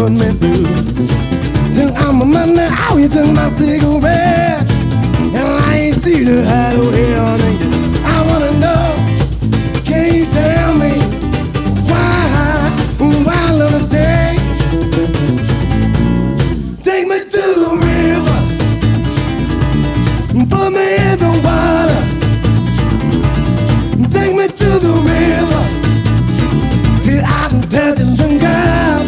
put me through. Till I'm a money out, you took my cigarette, and I ain't see the hideaway on it. I wanna know, can you tell me why love is stay? Take me to the river, put me in the water. Take me to the river, till I can touch some girl.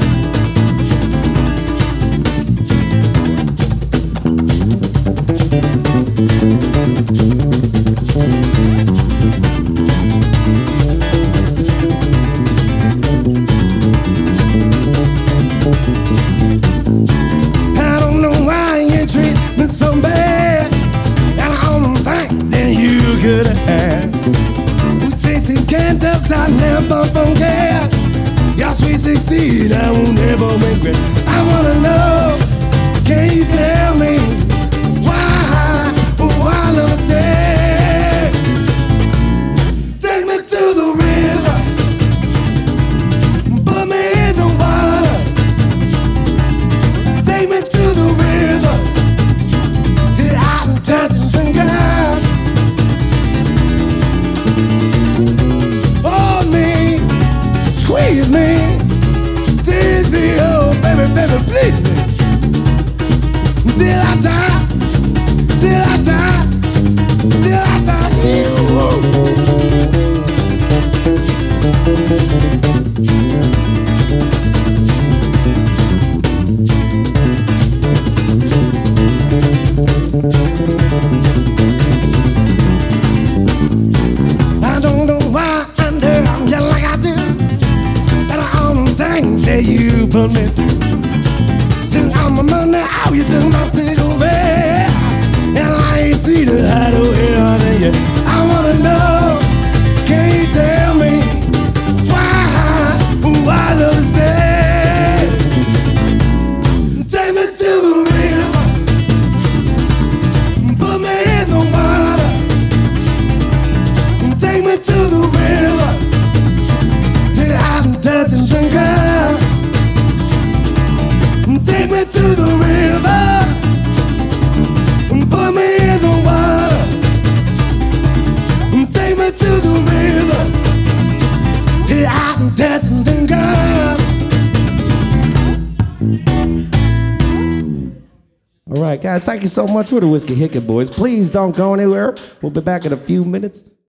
I don't know why you treat me so bad, and I don't think that you could have. Who says you can't just I never forget. Your sweet 16, I will never regret. I wanna know, can you tell me why love stay? Take me to the river, put me in the water. Take me to the river, till I can touch some girl. Hold me, squeeze me, tease me, oh baby, baby, please me. Till I die, till I die, till I die, I don't know why under I'm just like I do, but I don't think that you put me through. Till I'm a money out, you took my cigarette, and I ain't see the hideaway on it. I wanna know, can you tell me why love stay? Take me to the river, put me in the water. Take me to the river, till I'm touching some girl. Take me to the river, put me in the water. Take me to the river, till I can touch some girl. All right, guys, thank you so much for the Whiskey Hickok Boys. Please don't go anywhere. We'll be back in a few minutes.